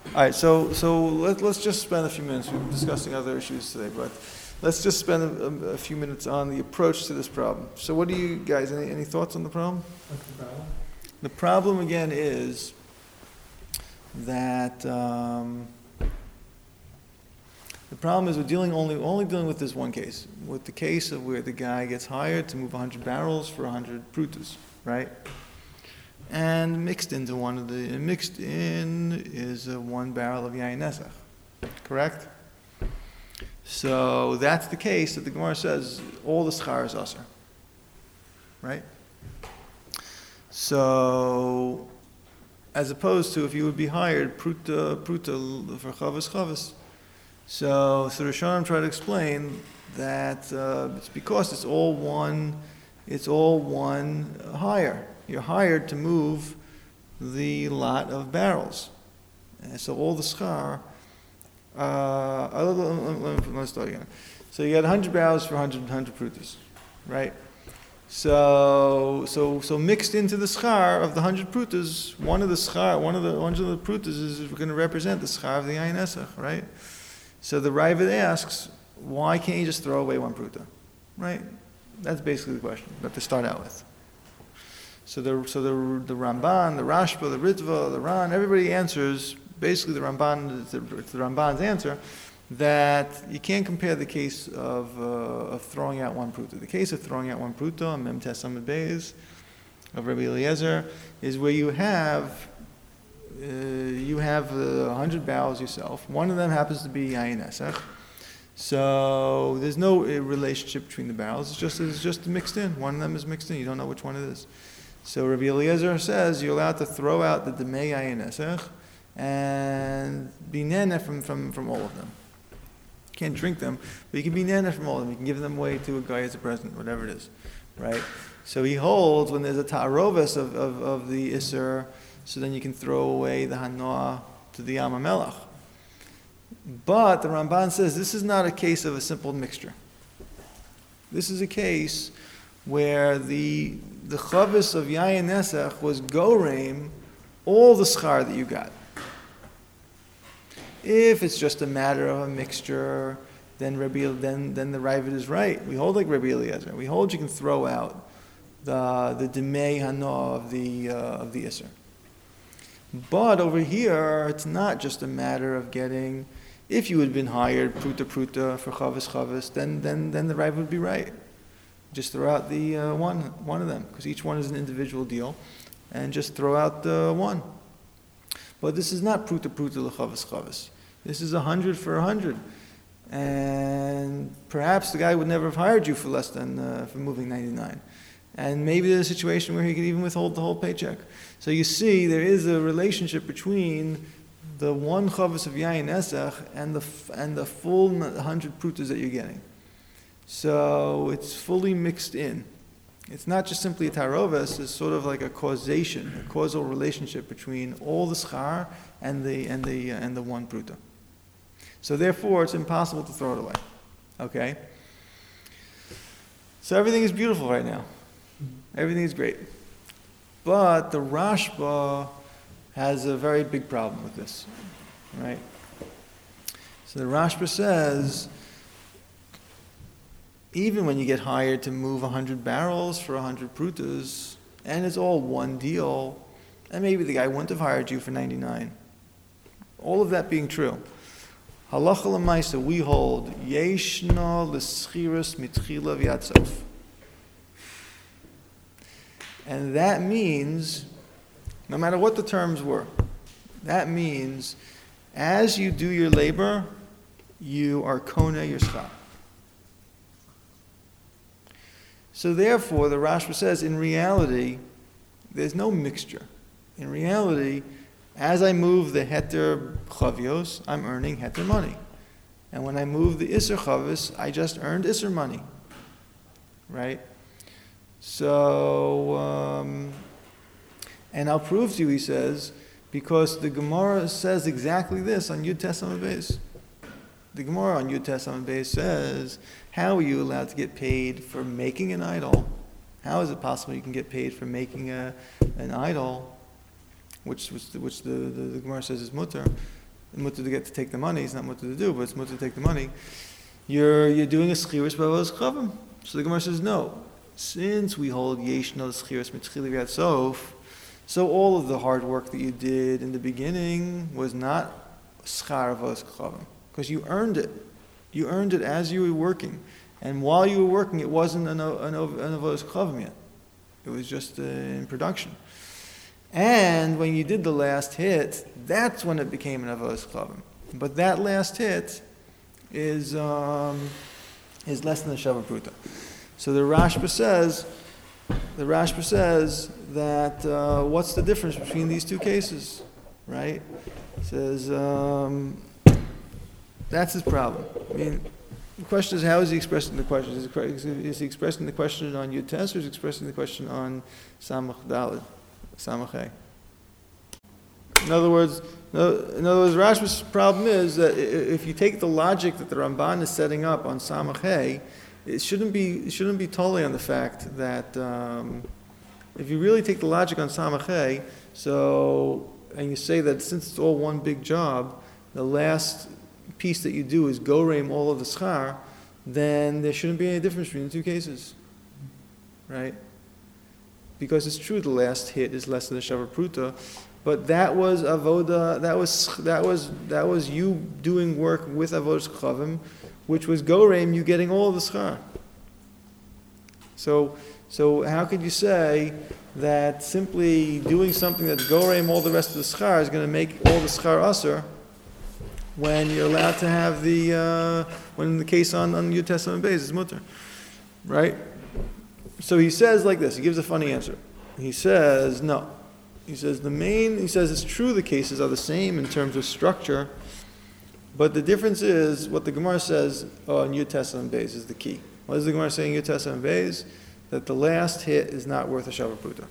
All right, so let's just spend a few minutes. We've been discussing other issues today, but let's just spend a few minutes on the approach to this problem. So what do you guys, any thoughts on the problem? What's the problem? The problem, again, is that the problem is we're only dealing with this one case, with the case of where the guy gets hired to move 100 barrels for 100 prutas, right? And mixed in is 1 barrel of yain nesach, correct? So that's the case that the Gemara says all the schar is aser, right? So, as opposed to if you would be hired pruta for chavas. So Rishonim try to explain that it's because it's all one hire. You're hired to move the lot of barrels. And so all the schar, let's start again. So you had 100 barrels for 100 prutas, right? So mixed into the schar of the 100 prutas, one of the prutas is going to represent the schar of the yain nesach, right? So the Ravid asks, why can't you just throw away 1 pruta, right? That's basically the question that they start out with. So the Ramban, the Rashba, the Ritva, the Ran, everybody answers basically the Ramban. It's the Ramban's answer that you can't compare the case of throwing out 1 pruta. The case of throwing out 1 pruta on Mem Tes Amud Beis of Rabbi Eliezer is where you have 100 barrels yourself. One of them happens to be yain nesach. So there's no relationship between the barrels. It's just mixed in. One of them is mixed in. You don't know which one it is. So Rabbi Eliezer says you're allowed to throw out the demei yain nesach and be nene from all of them. You can't drink them, but you can be nene from all of them. You can give them away to a guy as a present, whatever it is, right? So he holds when there's a ta'aroves of the iser, so then you can throw away the hanoah to the Yam HaMelech. But the Ramban says this is not a case of a simple mixture. This is a case where the chavis of yain nesach was goreim all the schar that you got. If it's just a matter of a mixture, then the Ravid is right. We hold like Rabbi Eliezer. We hold you can throw out the demei hanoah of the iser. But over here, it's not just a matter of getting. If you had been hired pruta for chavis, then the Rav would be right. Just throw out the one of them, because each one is an individual deal, and just throw out the one. But this is not pruta lechavis. This is 100 for 100, and perhaps the guy would never have hired you for less than for moving 99. And maybe there's a situation where he could even withhold the whole paycheck. So you see, there is a relationship between the one chavis of yain nesach and the full 100 prutas that you're getting. So it's fully mixed in. It's not just simply a taroves. It's sort of like a causal relationship between all the schar and the one pruta. So therefore, it's impossible to throw it away. Okay. So everything is beautiful right now. Everything is great. But the Rashba has a very big problem with this, right? So the Rashba says, even when you get hired to move 100 barrels for 100 prutas, and it's all one deal, and maybe the guy wouldn't have hired you for 99. All of that being true, halacha l'maisa, we hold yeshna l'schiras mitchila v'yatsof. And that means, no matter what the terms were, that means as you do your labor, you are kona your schar. So therefore, the Rashba says, in reality, there's no mixture. In reality, as I move the heter chavios, I'm earning heter money. And when I move the iser chavis, I just earned iser money. Right? So, and I'll prove to you, he says, because the Gemara says exactly this on Yud Tes Amud Beis. The Gemara on Yud Tes Amud Beis says, how are you allowed to get paid for making an idol? How is it possible you can get paid for making an idol, which the Gemara says is mutter, mutter to get to take the money. It's not mutter to do, but it's mutter to take the money. You're doing a schiras b'avodas chavim. So the Gemara says no. Since we hold yesh no schiras mitchili v'ad sof, so all of the hard work that you did in the beginning was not schar avodas chavim, because you earned it. You earned it as you were working, and while you were working, it wasn't an avodas chavim yet. It was just in production. And when you did the last hit, that's when it became an avodas chavim. But that last hit is less than a shava pruta. So the Rashba says that what's the difference between these two cases, right? It says that's his problem. I mean, the question is, how is he expressing the question? Is he expressing the question on Yud Tes, or is he expressing the question on Samach Daled, Samach He? In other words, Rashba's problem is that if you take the logic that the Ramban is setting up on Samach He, it shouldn't be totally on the fact that if you really take the logic on Samach He, and you say that since it's all one big job, the last piece that you do is gorem all of the schar, then there shouldn't be any difference between the two cases, right? Because it's true the last hit is less than a shavar pruta, but that was avoda. That was you doing work with avodas chavim, which was gorem you getting all of the schar. So how could you say that simply doing something that's gorem all the rest of the schar is going to make all the schar aser, when you're allowed to have when in the case on Yud Tes Amud Beis is mutter, right? So he says like this. He gives a funny answer. He says no. He says it's true the cases are the same in terms of structure, but the difference is what the Gemara says on Yud Tes Amud Beis is the key. What is the Gemara saying in Yud Tes Amud Beis? That the last hit is not worth a shavar pruta.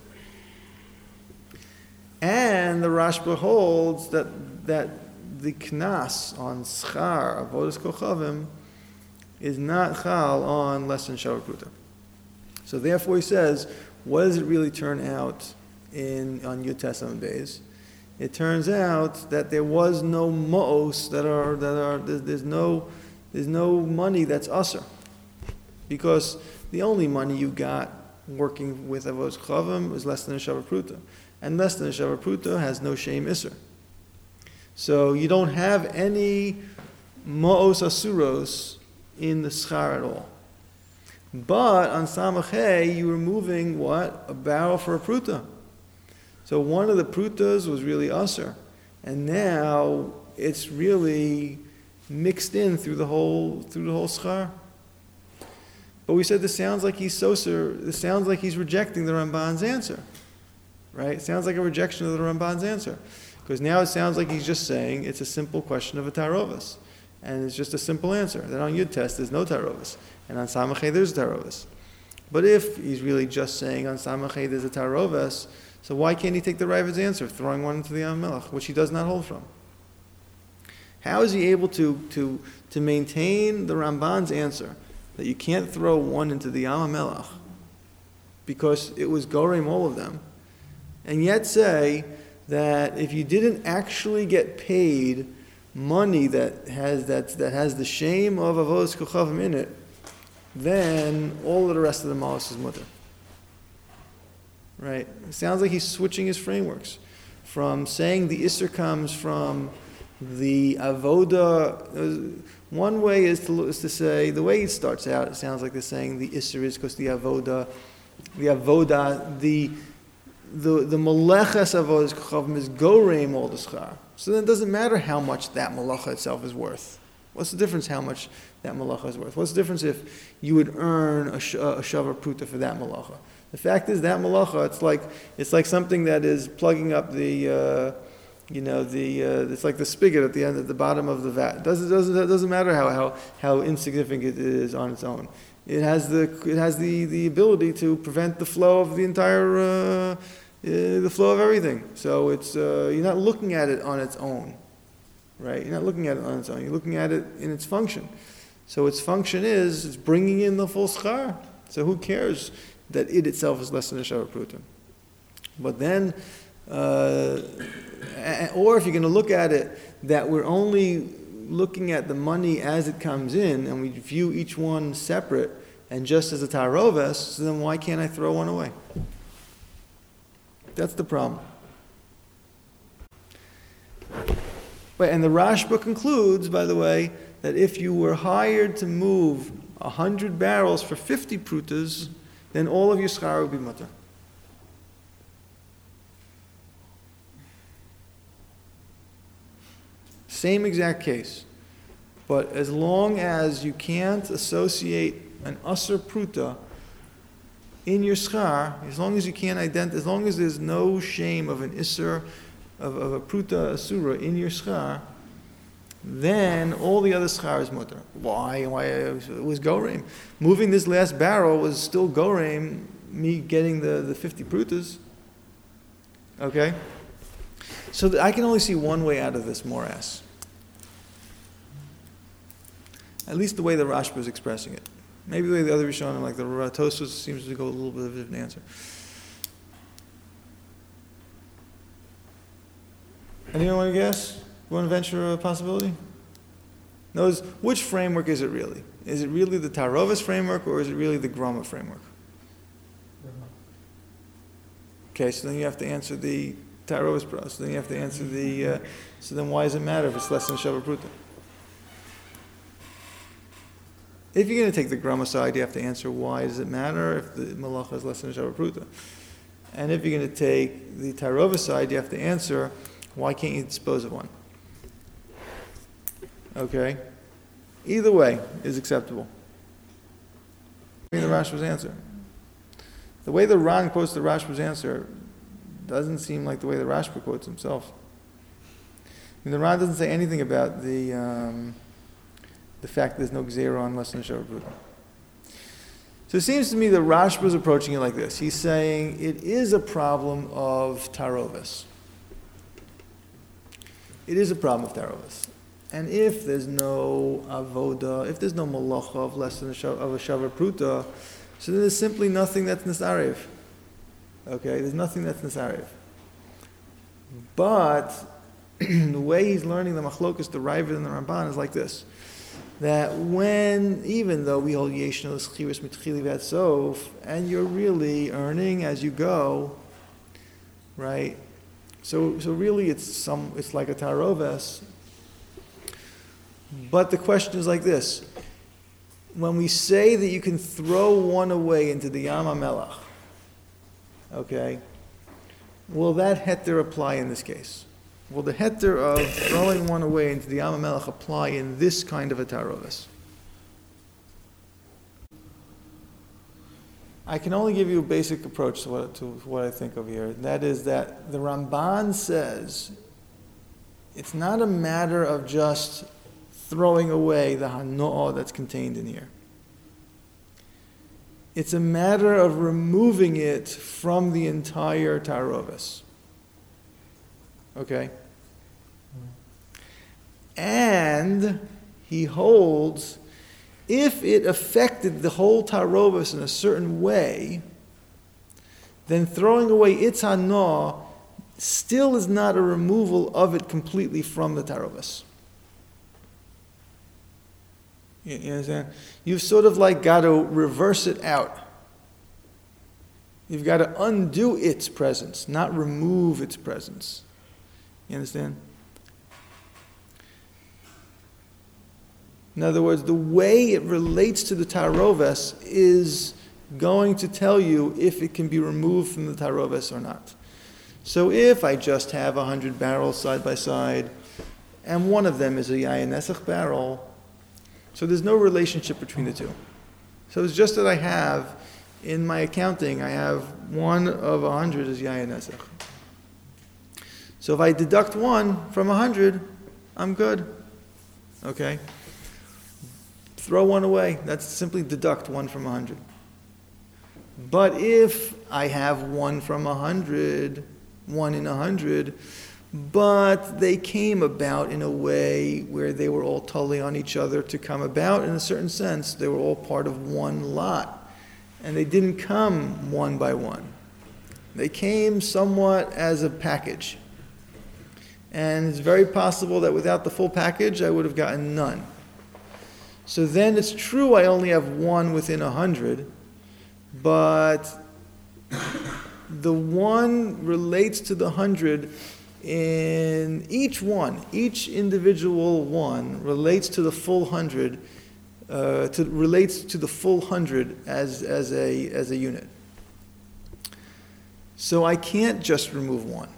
And the Rashba holds that the knas on schar avodas kochavim is not chal on less than shavar pruta. So therefore he says, what does it really turn out on Yud Tes Amud Beis? It turns out that there was no mo'os there's no money that's aser, because the only money you got working with avodas kochavim was less than a shavar pruta, and less than a shavar pruta has no shame iser. So you don't have any ma'os asuros in the schar at all. But on Samach He, you were moving what? A barrel for a pruta. So one of the prutas was really aser, and now it's really mixed in through the whole schar. But we said this sounds like he's soser. This sounds like he's rejecting the Ramban's answer, right? It sounds like a rejection of the Ramban's answer. Because now it sounds like he's just saying it's a simple question of a tarovas. And it's just a simple answer. That on Yud Tes there's no tarovas. And on Samach He there's a tarovas. But if he's really just saying on Samach He there's a tarovas, so why can't he take the Ravid's answer of throwing one into the Yam Melech, which he does not hold from? How is he able to maintain the Ramban's answer that you can't throw one into the Yam Melech because it was gorem all of them, and yet say that if you didn't actually get paid money that has the shame of avodas kochavim in it, then all of the rest of the malos is mutter. Right? It sounds like he's switching his frameworks from saying the isser comes from the avoda. One way is to say, the way it starts out, it sounds like they're saying the isser is because the avoda, the meleches avodas kochavim is gorem all the schar. So then it doesn't matter how much that malacha itself is worth. What's the difference how much that malacha is worth? What's the difference if you would earn a shavar pruta for that malacha? The fact is that malacha, it's like something that is plugging up it's like the spigot at the bottom of the vat. It doesn't matter how insignificant it is on its own. It has the ability to prevent the flow of the entire the flow of everything. So it's you're not looking at it on its own, right? You're not looking at it on its own. You're looking at it in its function. So its function is it's bringing in the full schar. So who cares that it itself is less than a shavar pruta? But then or if you're going to look at it that we're only looking at the money as it comes in, and we view each one separate and just as a taroves, so then why can't I throw one away? That's the problem. And the Rashba concludes, by the way, that if you were hired to move 100 barrels for 50 prutas, then all of your schar would be mutter. Same exact case. But as long as you can't associate an asr pruta in your schar, as long as you can't as long as there's no shame of an isser, of a pruta asura in your schar, then all the other schar is mutter. Why? It was goreim. Moving this last barrel was still goreim, me getting the 50 prutas. Okay? So I can only see one way out of this morass. At least the way the Rashba is expressing it. Maybe the way the other Rishonim, like the Tosfos, seems to go a little bit of a different answer. Anyone want to guess? You want to venture a possibility? Notice, which framework is it really? Is it really the Tarovis framework, or is it really the Grama framework? Okay, so then you have to answer the Tarovis pro. So then you have to answer the. So then why does it matter if it's less than Shava Pruta? If you're going to take the Grama side, you have to answer why does it matter if the Malacha is less than Shava Pruta. And if you're going to take the Tarovis side, you have to answer why can't you dispose of one? Okay? Either way is acceptable. The Rashba's answer. The way the Ran quotes the Rashba's answer doesn't seem like the way the Rashba quotes himself. I mean, the Ran doesn't say anything about the fact that there's no gzeira on less than a Shava Pruta. So it seems to me that Rashba's approaching it like this. He's saying it is a problem of tarovis. It is a problem of tarovis. And if there's no avoda, if there's no malacha of less than a Shava Pruta, so then there's simply nothing that's nisarev. Okay, there's nothing that's nisarev. But the way he's learning the machlokas, the Ravid and the Ramban is like this. That even though we hold yeshno l'schiris mitchili v'ad sof, and you're really earning as you go, right? So really it's like a taroves. But the question is like this. When we say that you can throw one away into the Yam HaMelech, okay, will that heter apply in this case? Will the heter of throwing one away into the Yam HaMelech apply in this kind of a tarovis? I can only give you a basic approach to what I think of here. And that is that the Ramban says it's not a matter of just throwing away the hanoah that's contained in here. It's a matter of removing it from the entire tarovis. Okay? And he holds, if it affected the whole tarovis in a certain way, then throwing away its hanoah still is not a removal of it completely from the tarovis. You understand? You've sort of like got to reverse it out. You've got to undo its presence, not remove its presence. You understand? In other words, the way it relates to the taroves is going to tell you if it can be removed from the taroves or not. So if I just have 100 barrels side by side, and one of them is a yayin nesach barrel, so there's no relationship between the two. So it's just that I have, in my accounting, I have 1 of 100 is yayin nesach. So if I deduct 1 from 100, I'm good. Okay? Throw 1 away. That's simply deduct 1 from 100. But if I have 1 from 100, 1 in 100, but they came about in a way where they were all totally on each other to come about in a certain sense, they were all part of one lot. And they didn't come one by one. They came somewhat as a package. And it's very possible that without the full package, I would have gotten none. So then it's true I only have one within 100, but the one relates to the 100 in each one. Each individual one relates to the full 100, relates to the full 100 as a unit. So I can't just remove one.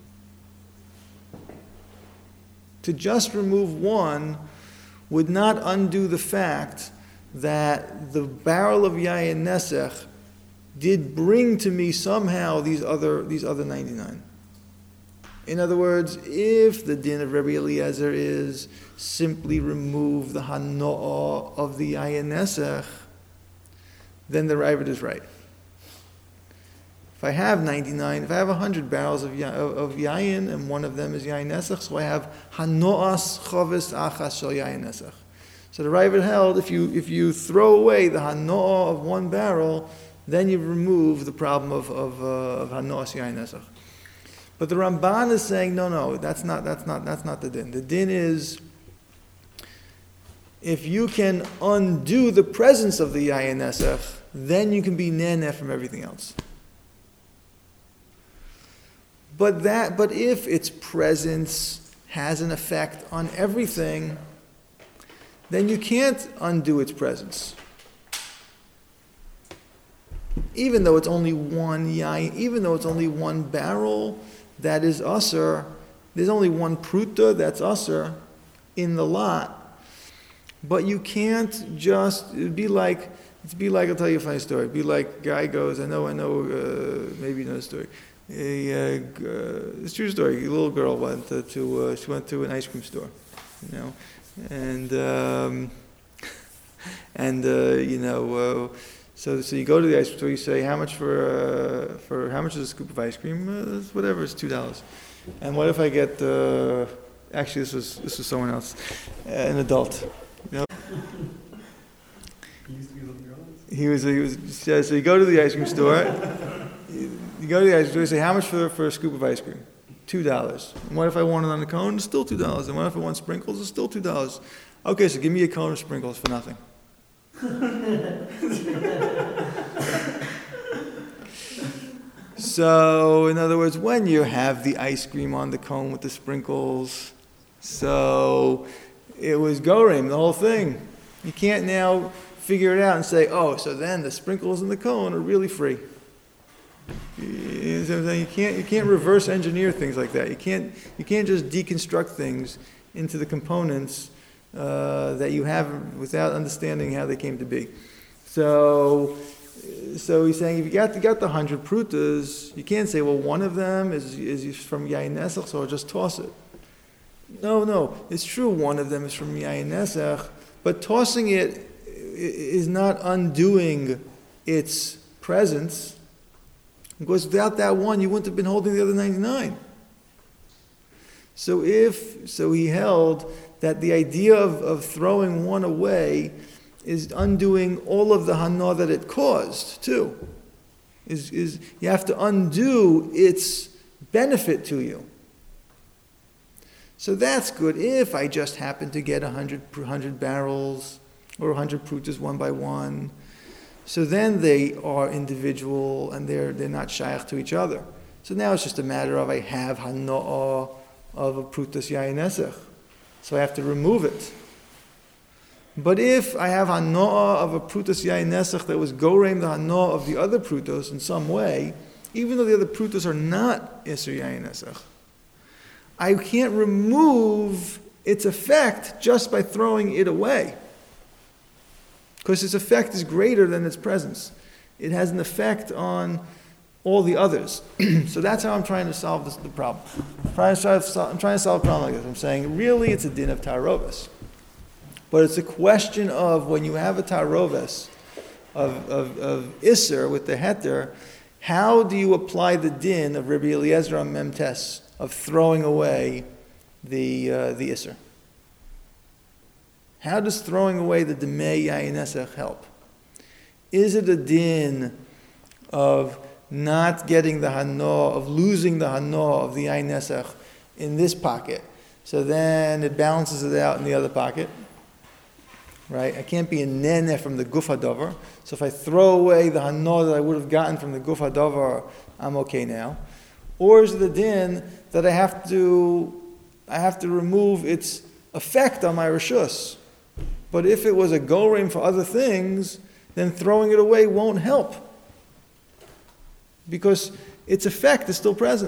To just remove one would not undo the fact that the barrel of Yayin Nesech did bring to me somehow these other 99. In other words, if the din of Rabbi Eliezer is simply remove the hano'ah of the Yayin Nesech, then the Ravid is right. If I have 99, if I have 100 barrels of yayin, and one of them is yayin nesach, so I have hanoas chavis achas shel yayin nesach. So the Ravid held, if you throw away the hanoah of one barrel, then you remove the problem of hanoas yayin nesach. But the Ramban is saying, no, that's not the din. The din is, if you can undo the presence of the yayin nesach, then you can be neneh from everything else. But if its presence has an effect on everything, then you can't undo its presence. Even though it's only one yayin, even though it's only one barrel that is usher, there's only one pruta that's usher in the lot. But you can't just, it'd be like, I'll tell you a funny story. It'd be like, guy goes, I know, maybe you know the story. It's a true story. A little girl went to an ice cream store, so you go to the ice cream store. You say, how much for how much is a scoop of ice cream? Whatever, it's $2. And what if I get? Actually, this was someone else, an adult. He was. So you go to the ice cream store. You go to the ice cream store, you say, how much for a scoop of ice cream? $2. And what if I want it on the cone? It's still $2. And what if I want sprinkles? It's still $2. Okay, so give me a cone of sprinkles for nothing. So, in other words, when you have the ice cream on the cone with the sprinkles, so it was gorem, the whole thing. You can't now figure it out and say, oh, so then the sprinkles in the cone are really free. You can't reverse engineer things like that. You can't just deconstruct things into the components that you have without understanding how they came to be. So he's saying if you got the 100 prutas, you can't say, well, one of them is from Yayin Nesach, so I'll just toss it. No, it's true one of them is from Yayin Nesach, but tossing it is not undoing its presence. Because without that one, you wouldn't have been holding the other 99. So he held that the idea of throwing one away is undoing all of the hana that it caused too. Is you have to undo its benefit to you. So that's good. If I just happen to get 100 barrels or 100 prutas one by one, so then they are individual and they're not shaykh to each other. So now it's just a matter of I have hana'ah of a prutas yayin nesech, so I have to remove it. But if I have hana'ah of a prutas yayin nesech that was gorem the hana'ah of the other prutos in some way, even though the other prutos are not iser yayin nesech, I can't remove its effect just by throwing it away. Because its effect is greater than its presence. It has an effect on all the others. So that's how I'm trying to solve the problem. I'm trying to solve a problem like this. I'm saying, really, it's a din of tarovis. But it's a question of when you have a tarovis of Isser with the heter, how do you apply the din of Rabbi Eliezer on Memtes of throwing away the Isser? How does throwing away the Demei Yayin Nesech help? Is it a din of not getting the hana, of losing the hana of the Ein Nesach in this pocket. So then it balances it out in the other pocket. Right? I can't be a nene from the guf hadavar. So if I throw away the hana that I would have gotten from the guf hadavar, I'm okay now. Or is it the din that I have to remove its effect on my rishus? But if it was a gorim for other things, then throwing it away won't help, because its effect is still present.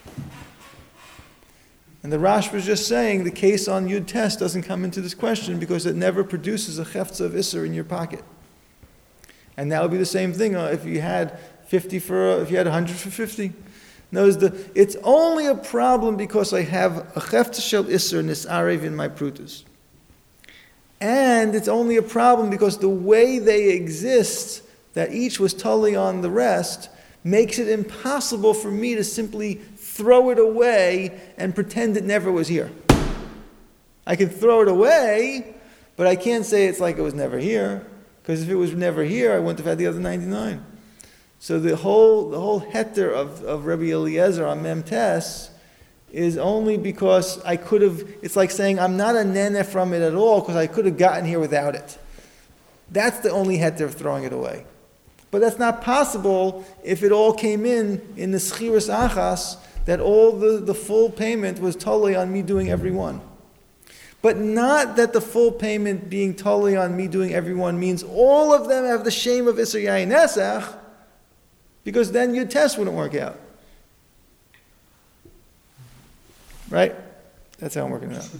And the Rash was just saying the case on Yud Tes doesn't come into this question because it never produces a cheftza of Isser in your pocket. And that would be the same thing if you had 100 for 50. Notice it's only a problem because I have a cheftza shel Isser nisarev in my prutas. And it's only a problem because the way they exist, that each was totally on the rest, makes it impossible for me to simply throw it away and pretend it never was here. I can throw it away, but I can't say it's like it was never here, because if it was never here, I wouldn't have had the other 99. So the whole heter of Rabbi Eliezer on Mem Tes is only because I could have, it's like saying I'm not a nene from it at all because I could have gotten here without it. That's the only heter of throwing it away. But that's not possible if it all came in the schiras achas, that all the full payment was totally on me doing every one. But not that the full payment being totally on me doing every one means all of them have the shame of Isser Yain Nesach, because then your test wouldn't work out. Right? That's how I'm working it out.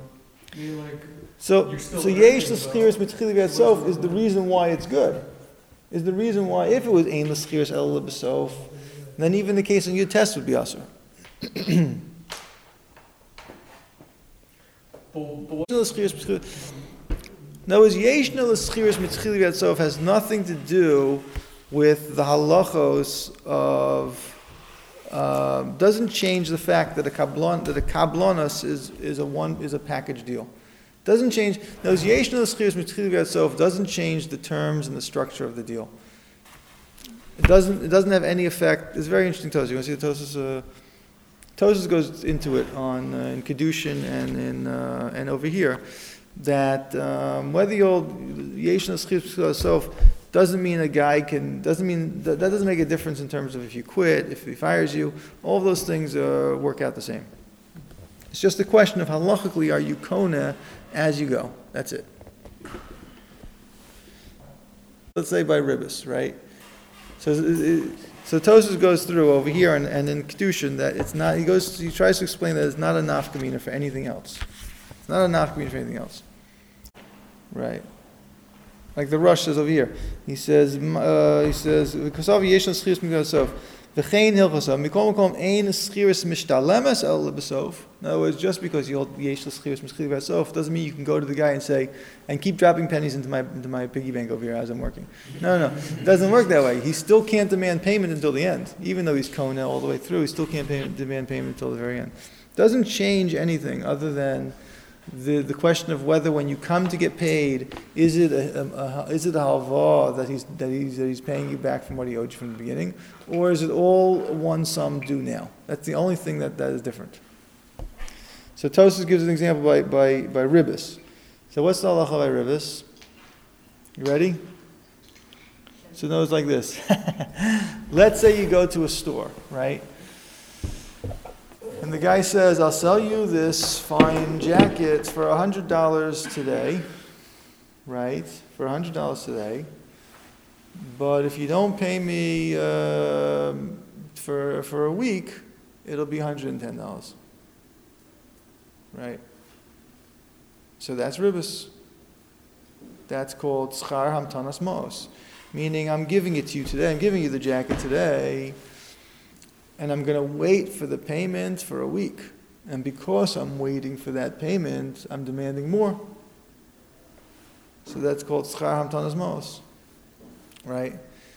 So Yesh L'Schiras Mitchili V'Ad Sof is the reason why it's good. Is the reason why if it was Ein L'Schiras El L'Besof, then even the case in your test would be Asur. Now, as Yeshna L'Schiras Mitchili V'Ad Sof has nothing to do with the halachos of, doesn't change the fact that a kablonos is a package deal. Doesn't change. Now, as Yeshna L'Schiras Mitchili V'Ad Sof doesn't change the terms and the structure of the deal. It doesn't have any effect. It's very interesting Tosas. You want to see the Tosas? Tosas goes into it on in Kedushin and over here, that whether you'll Yesh L'Schiras Sof doesn't mean a guy that doesn't make a difference in terms of if you quit, if he fires you. All of those things work out the same. It's just a question of halachically are you kona as you go. That's it. Let's say by ribbis, right? So Tosas goes through over here and in Kedushin that it's not. He tries to explain that it's not a nafkamina for anything else. It's not a nafkamina for anything else, right? Like the Rosh says over here. He says because of Yeshon Schiras Migasof v'chein hilchosov mikol makom ein schiras mishtalemes el lebesof. In other words, just because you hold Yeshon Schiras Migasof doesn't mean you can go to the guy and say and keep dropping pennies into my piggy bank over here as I'm working. No, it doesn't work that way. He still can't demand payment until the end, even though he's kona all the way through. He still can't demand payment until the very end. Doesn't change anything other than the question of whether when you come to get paid, is it a halva that he's paying you back from what he owed you from the beginning, or is it all one sum due now? That's the only thing that is different. So Tosas gives an example by ribbis. So what's the halacha by ribbis? You ready? So it goes like this. Let's say you go to a store, right? And the guy says, I'll sell you this fine jacket for $100 today, right? For $100 today. But if you don't pay me for a week, it'll be $110. Right? So that's ribbis. That's called schar hamtanas mos. Meaning I'm giving it to you today. I'm giving you the jacket today. And I'm going to wait for the payment for a week. And because I'm waiting for that payment, I'm demanding more. So that's called schar hamtanas mos. Right?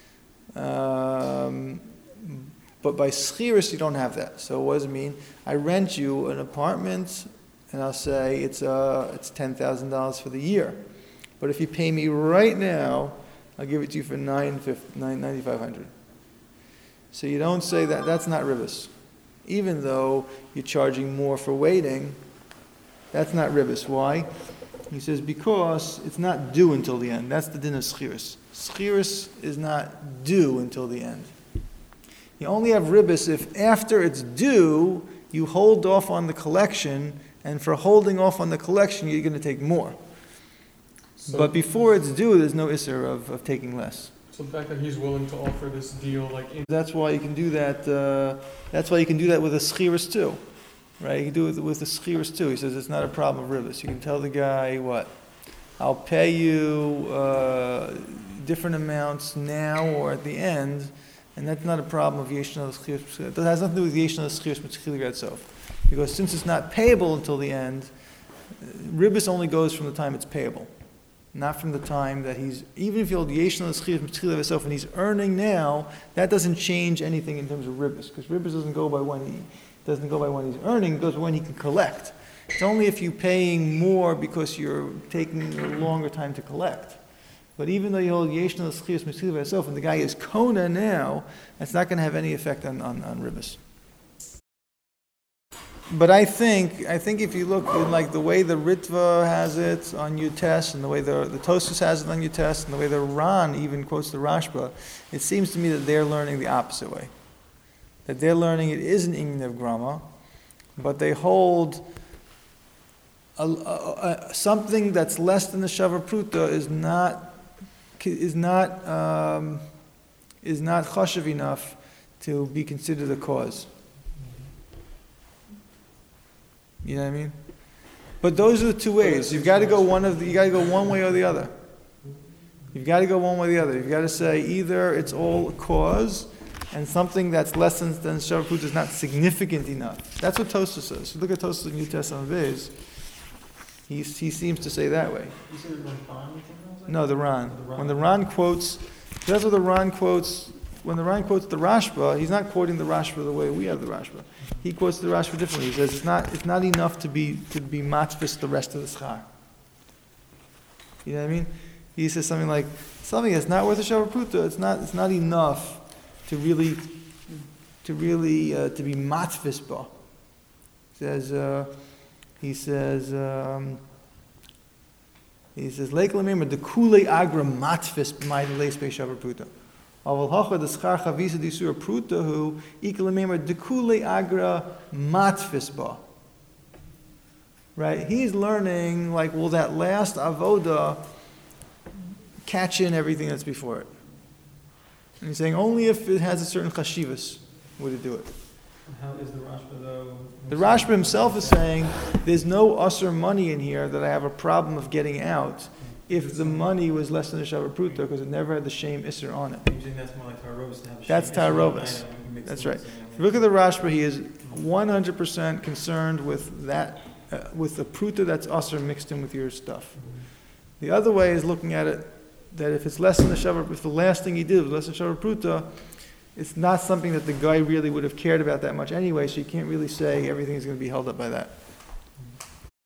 But by schiras, you don't have that. So what does it mean? I rent you an apartment, and I'll say it's $10,000 for the year. But if you pay me right now, I'll give it to you for $9,500. So you don't say that, that's not ribis. Even though you're charging more for waiting, that's not ribis. Why? He says, because it's not due until the end. That's the din of schiris. Schiris is not due until the end. You only have ribis if after it's due, you hold off on the collection, and for holding off on the collection, you're going to take more. So, but before it's due, there's no isser of taking less. So the fact that he's willing to offer this deal, That's why you can do that. That's why you can do that with a schiris too, right? You can do it with a schiris too. He says it's not a problem of ribis. You can tell the guy what, I'll pay you different amounts now or at the end, and that's not a problem of yeshna schiris. It has nothing to do with yeshna schiris mitzchilik itself, because since it's not payable until the end, ribis only goes from the time it's payable. Not from the time that he's, even if you'll yeshna l'schir mitzchilah v'sof and he's earning now, that doesn't change anything in terms of ribis, because ribis doesn't go by when he's earning, it goes by when he can collect. It's only if you're paying more because you're taking a longer time to collect. But even though you hold yeshna l'schir mitzchilah v'sof and the guy is kona now, that's not going to have any effect on ribis. But I think if you look in like the way the Ritva has it on Yutes, and the way the Tosfos has it on Yutes, and the way the Ran even quotes the Rashba, it seems to me that they're learning the opposite way. That they're learning it is an Inyan of Grama, but they hold something that's less than the Shavar Pruta is not chashav enough to be considered a cause. You know what I mean? But those are the two ways. You've got to go one way or the other. You've got to go one way or the other. You've got to say either it's all cause and something that's less than Shavar Pruta is not significant enough. That's what Tosfos says. Look at Tosfos in New Testament Beis. He seems to say that way. You said it Ran? No, the Ran. When the Ran quotes, that's what the Ran quotes. When the Ran quotes the Rashba, he's not quoting the Rashba the way we have the Rashba. He quotes the Rashba differently. He says it's not enough to be matfis the rest of the schar. You know what I mean? He says something like something that's not worth a Shavar Pruta. It's not enough to really be matfis ba. He says Leik lememar the kule agra matfis b'mayim leis be Shavar Pruta. Aval hacha the schar chavisa disur pruta hu ikalememar dekule agra matfis ba. Right? He's learning like, will that last avoda catch in everything that's before it? And he's saying only if it has a certain chashivas would it do it. How is the Rashba though? The Rashba himself is saying there's no usher money in here that I have a problem of getting out if the money was less than a Shavar Pruta, because it never had the shame Isser on it. That's more like Tarovas to have a That's Tarovas. That's right. If you look at the Rashba, he is 100% concerned with that, with the Pruta that's Usser mixed in with your stuff. The other way is looking at it, that if it's less than the Shavar, if the last thing he did was less than Shavar Pruta, it's not something that the guy really would have cared about that much anyway, so you can't really say everything is going to be held up by that.